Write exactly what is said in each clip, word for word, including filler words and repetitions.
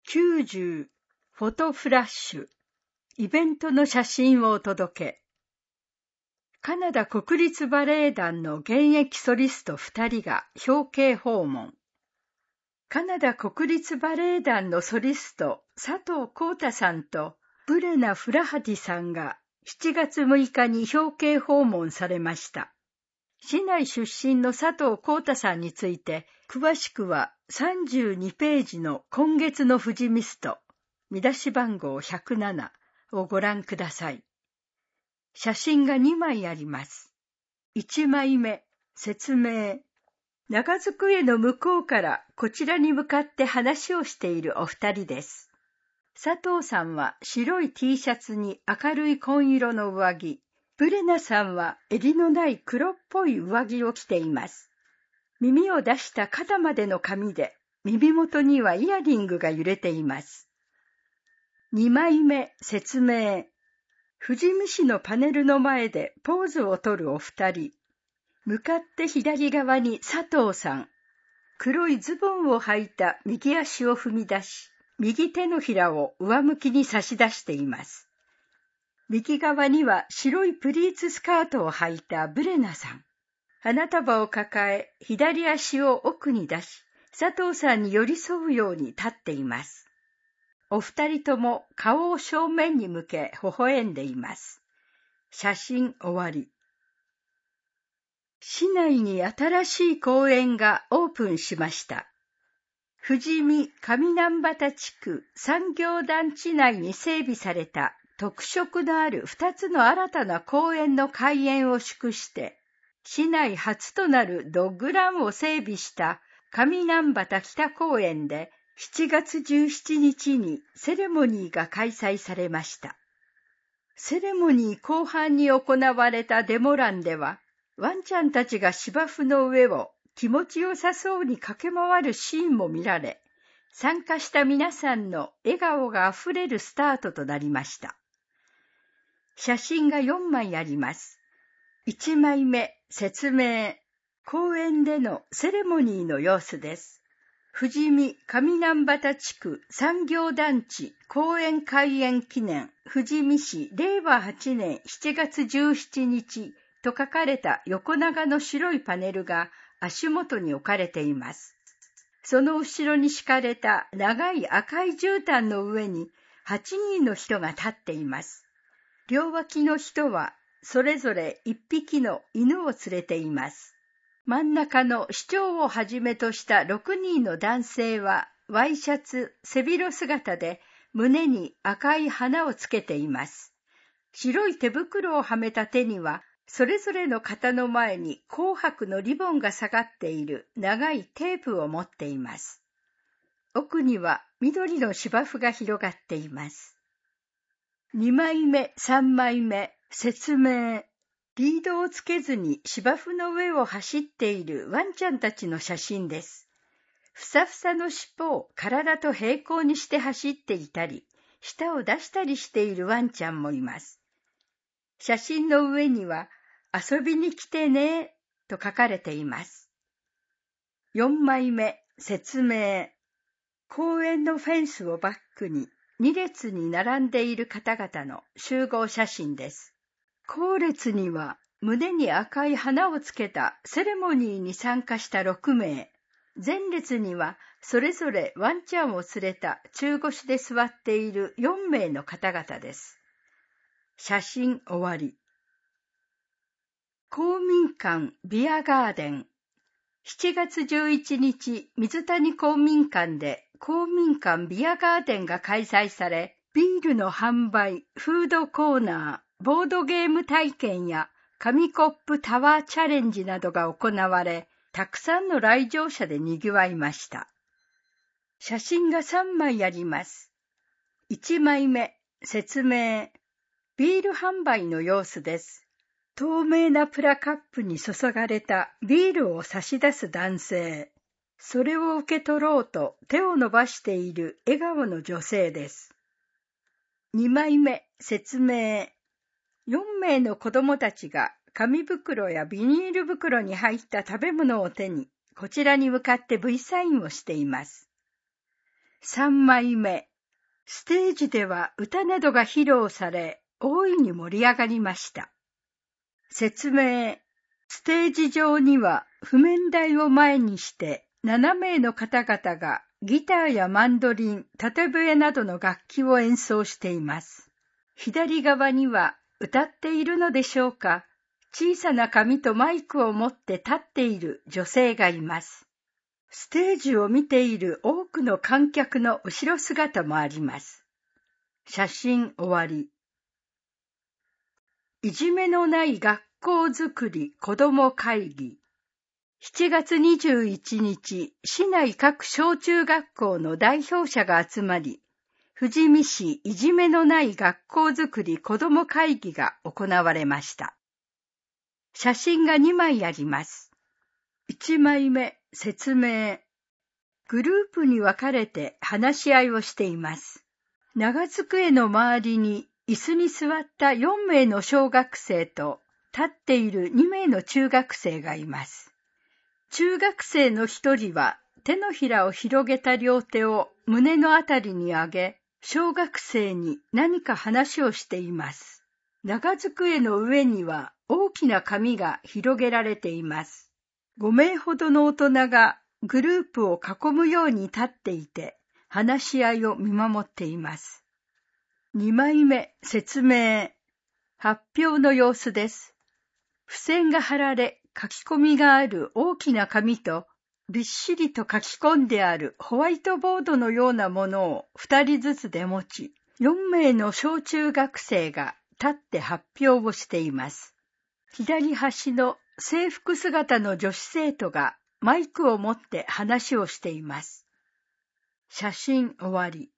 きゅうじゅうフォトフラッシュイベントの写真をお届け。カナダ国立バレエ団の現役ソリストふたりが表敬訪問。カナダ国立バレエ団のソリスト佐藤浩太さんとブレナ・フラハティさんがしちがつむいかに表敬訪問されました。市内出身の佐藤浩太さんについて詳しくはさんじゅうにページの今月の富士ミスト見出し番号ひゃくななをご覧ください。写真がにまいあります。いちまいめ、説明。長机の向こうからこちらに向かって話をしているお二人です。佐藤さんは白い T シャツに明るい紺色の上着、ブレナさんは襟のない黒っぽい上着を着ています。耳を出した肩までの髪で、耳元にはイヤリングが揺れています。にまいめ、説明。富士見市のパネルの前でポーズをとるお二人。向かって左側に佐藤さん。黒いズボンを履いた右足を踏み出し、右手のひらを上向きに差し出しています。右側には白いプリーツスカートを履いたブレナさん。花束を抱え、左足を奥に出し、佐藤さんに寄り添うように立っています。お二人とも顔を正面に向け微笑んでいます。写真終わり。市内に新しい公園がオープンしました。富士見上南畑地区産業団地内に整備された特色のあるふたつの新たな公園の開園を祝して、市内初となるドッグランを整備した上南畑北公園でしちがつじゅうしちにちにセレモニーが開催されました。セレモニー後半に行われたデモランでは、ワンちゃんたちが芝生の上を気持ちよさそうに駆け回るシーンも見られ、参加した皆さんの笑顔があふれるスタートとなりました。写真がよんまいあります。いちまいめ、説明。公園でのセレモニーの様子です。富士見上南畑地区産業団地公園開園記念富士見市れいわはちねんしちがつじゅうしちにちと書かれた横長の白いパネルが足元に置かれています。その後ろに敷かれた長い赤い絨毯の上にはちにんの人が立っています。両脇の人はそれぞれいっぴきの犬を連れています。真ん中の市長をはじめとしたろくにんの男性はワイシャツ、背広姿で胸に赤い花をつけています。白い手袋をはめた手にはそれぞれの肩の前に紅白のリボンが下がっている長いテープを持っています。奥には緑の芝生が広がっています。にまいめ、さんまいめ、説明。リードをつけずに芝生の上を走っているワンちゃんたちの写真です。ふさふさの尻尾を体と平行にして走っていたり、舌を出したりしているワンちゃんもいます。写真の上には、遊びに来てねと書かれています。よんまいめ、説明。公園のフェンスをバックににれつに並んでいる方々の集合写真です。後列には胸に赤い花をつけたセレモニーに参加したろくめい、前列にはそれぞれワンちゃんを連れた中腰で座っているよんめいの方々です。写真終わり。公民館ビアガーデン。しちがつじゅういちにち、水谷公民館で公民館ビアガーデンが開催され、ビールの販売、フードコーナー、ボードゲーム体験や紙コップタワーチャレンジなどが行われ、たくさんの来場者で賑わいました。写真がさんまいあります。いちまいめ、説明。ビール販売の様子です。透明なプラカップに注がれたビールを差し出す男性。それを受け取ろうと手を伸ばしている笑顔の女性です。にまいめ、説明。よんめいの子供たちが紙袋やビニール袋に入った食べ物を手に、こちらに向かって V サインをしています。 さんまいめ、ステージでは歌などが披露され、大いに盛り上がりました。説明、ステージ上には譜面台を前にしてななめいの方々がギターやマンドリン、縦笛などの楽器を演奏しています。左側には歌っているのでしょうか、小さな紙とマイクを持って立っている女性がいます。ステージを見ている多くの観客の後ろ姿もあります。写真終わり。いじめのない学校づくり子ども会議。しちがつにじゅういちにち、市内各小中学校の代表者が集まり、富士見市いじめのない学校づくり子ども会議が行われました。写真がにまいあります。いちまいめ、説明。グループに分かれて話し合いをしています。長机の周りに椅子に座ったよんめいの小学生と立っているにめいの中学生がいます。中学生の一人は手のひらを広げた両手を胸のあたりに上げ、小学生に何か話をしています。長机の上には大きな紙が広げられています。ごめいほどの大人がグループを囲むように立っていて、話し合いを見守っています。にまいめ、説明。発表の様子です。付箋が貼られ、書き込みがある大きな紙と、びっしりと書き込んであるホワイトボードのようなものをふたりずつで持ち、よんめいの小中学生が立って発表をしています。左端の制服姿の女子生徒がマイクを持って話をしています。写真終わり。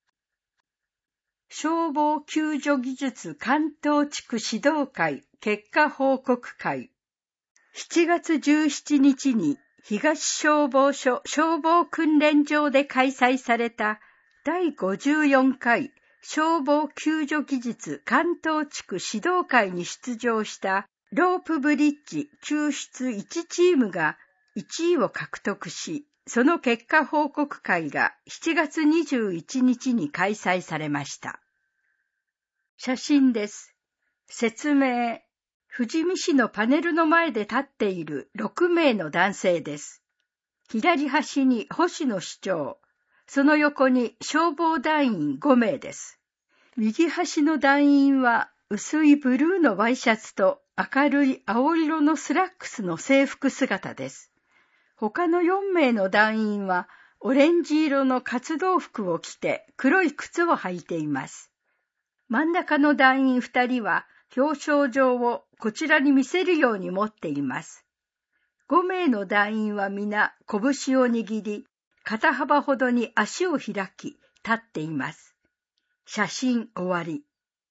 消防救助技術関東地区指導会結果報告会。しちがつじゅうしちにちに東消防署消防訓練場で開催されただいごじゅうよんかい消防救助技術関東地区指導会に出場したロープブリッジ救出いちチームがいちいを獲得し、その結果報告会がしちがつにじゅういちにちに開催されました。写真です。説明。富士見市のパネルの前で立っているろくめいの男性です。左端に星野市長、その横に消防団員ごめいです。右端の団員は薄いブルーのワイシャツと明るい青色のスラックスの制服姿です。他のよんめいの団員はオレンジ色の活動服を着て黒い靴を履いています。真ん中の団員ふたりは表彰状をこちらに見せるように持っています。ごめいの団員は皆拳を握り、肩幅ほどに足を開き、立っています。写真終わり。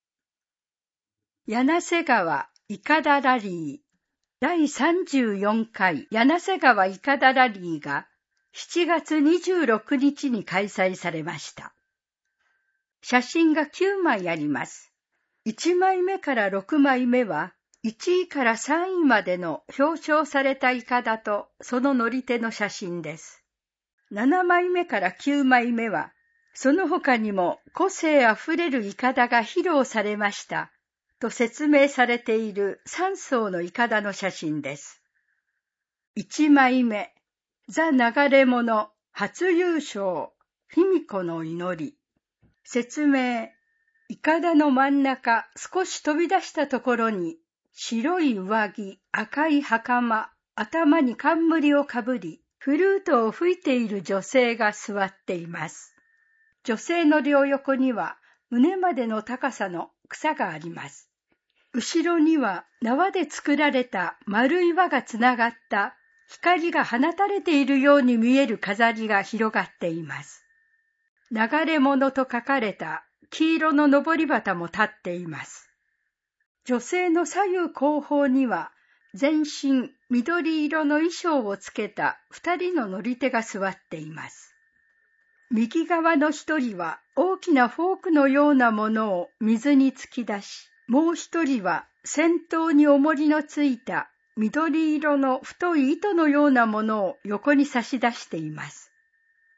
柳瀬川いかだラリー。だいさんじゅうよんかい柳瀬川いかだラリーがしちがつにじゅうろくにちに開催されました。写真がきゅうまいあります。いちまいめからろくまいめはいちいからさんいまでの表彰されたいかだとその乗り手の写真です。ななまいめからきゅうまいめはその他にも個性あふれるいかだが披露されましたと説明されているさんそうのいかだの写真です。いちまいめ、ザ・流れ者初優勝卑弥呼の祈り。説明。いかだの真ん中少し飛び出したところに白い上着、赤い袴、頭に冠をかぶり、フルートを吹いている女性が座っています。女性の両横には胸までの高さの草があります。後ろには縄で作られた丸い輪がつながった光が放たれているように見える飾りが広がっています。流れ物と書かれた黄色の登り旗も立っています。女性の左右後方には全身緑色の衣装をつけた二人の乗り手が座っています。右側の一人は大きなフォークのようなものを水に突き出し、もう一人は先頭に重りのついた緑色の太い糸のようなものを横に差し出しています。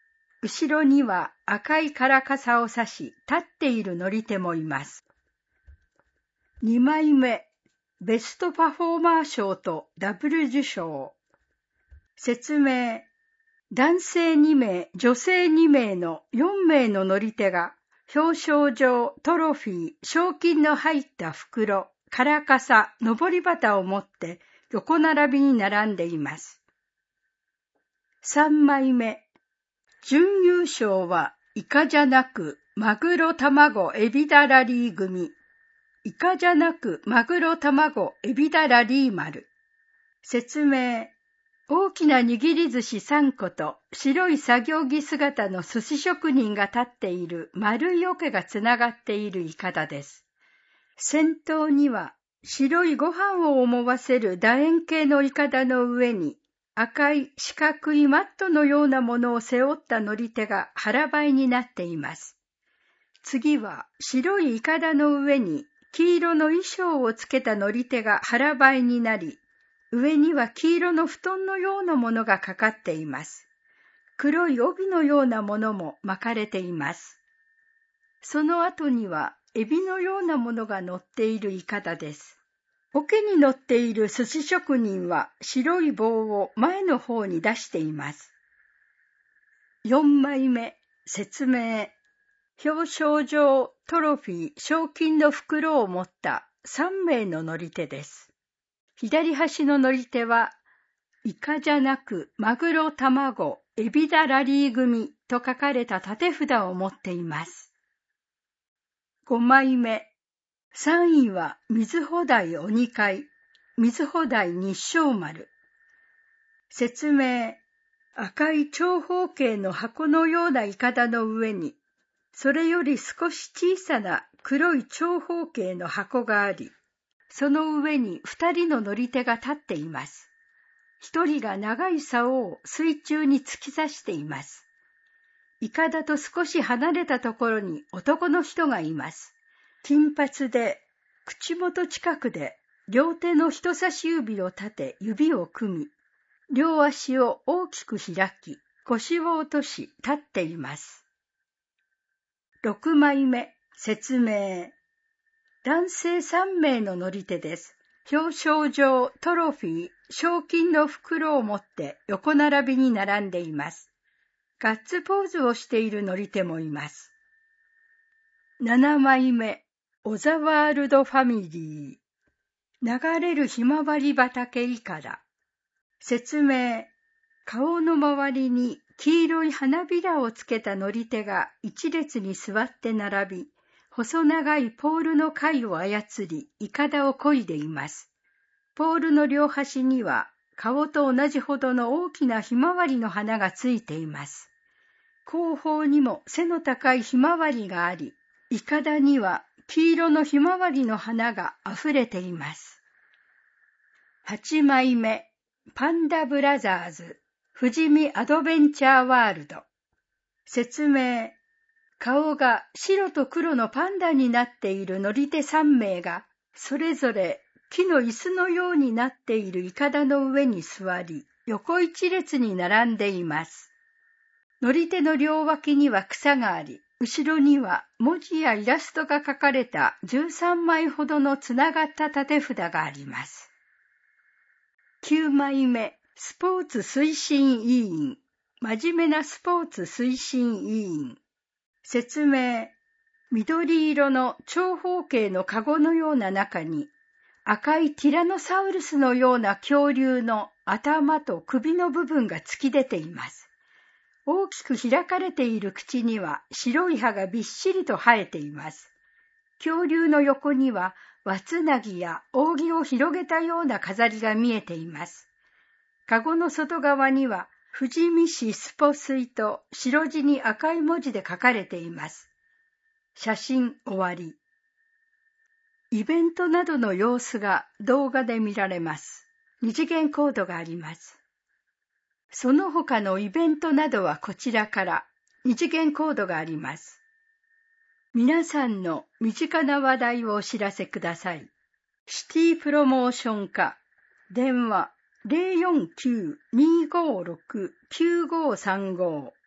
後ろには赤い唐傘を差し立っている乗り手もいます。にまいめ、ベストパフォーマー賞とダブル受賞。説明。男性にめい、女性にめいのよんめいの乗り手が表彰状、トロフィー、賞金の入った袋、唐傘、上り旗を持って横並びに並んでいます。さんまいめ。準優勝はイカじゃなくマグロ卵エビダラリー組。イカじゃなくマグロ卵エビダラリー丸。説明。大きな握り寿司さんこと、白い作業着姿の寿司職人が立っている丸い桶がつながっているイカダです。先頭には、白いご飯を思わせる楕円形のイカダの上に、赤い四角いマットのようなものを背負った乗り手が腹ばいになっています。次は、白いイカダの上に、黄色の衣装をつけた乗り手が腹ばいになり、上には黄色の布団のようなものがかかっています。黒い帯のようなものも巻かれています。その後にはエビのようなものが乗っているイカダです。桶に乗っている寿司職人は白い棒を前の方に出しています。よんまいめ、説明。表彰状、トロフィー、賞金の袋を持ったさんめいの乗り手です。左端の乗り手は、イカじゃなくマグロ卵エビダラリー組と書かれた立て札を持っています。ごまいめ。さんいは水穂台鬼会、水穂台日照丸。説明。赤い長方形の箱のようなイカダの上に、それより少し小さな黒い長方形の箱があり、その上に二人の乗り手が立っています。一人が長い竿を水中に突き刺しています。イカダと少し離れたところに男の人がいます。金髪で、口元近くで、両手の人差し指を立て指を組み、両足を大きく開き、腰を落とし立っています。ろくまいめ、説明。男性さんめいの乗り手です。表彰状、トロフィー、賞金の袋を持って横並びに並んでいます。ガッツポーズをしている乗り手もいます。ななまいめ、オザワールドファミリー。流れるひまわり畑イカダ。説明。顔の周りに黄色い花びらをつけた乗り手が一列に座って並び、細長いポールの貝を操り、イカダを漕いでいます。ポールの両端には、顔と同じほどの大きなひまわりの花がついています。後方にも背の高いひまわりがあり、イカダには黄色のひまわりの花があふれています。はちまいめ、パンダブラザーズ、富士見アドベンチャーワールド。説明。顔が白と黒のパンダになっている乗り手さんめいが、それぞれ木の椅子のようになっているイカダの上に座り、横一列に並んでいます。乗り手の両脇には草があり、後ろには文字やイラストが描かれたじゅうさんまいほどのつながった立て札があります。きゅうまいめ、スポーツ推進委員。真面目なスポーツ推進委員。説明。緑色の長方形のカゴのような中に、赤いティラノサウルスのような恐竜の頭と首の部分が突き出ています。大きく開かれている口には白い歯がびっしりと生えています。恐竜の横には輪つなぎや扇を広げたような飾りが見えています。カゴの外側には富士見市スポ水と白地に赤い文字で書かれています。写真終わり。イベントなどの様子が動画で見られます。二次元コードがあります。その他のイベントなどはこちらから二次元コードがあります。皆さんの身近な話題をお知らせください。シティプロモーション課、電話 ゼロよんきゅう にーごーろく きゅうごーさんご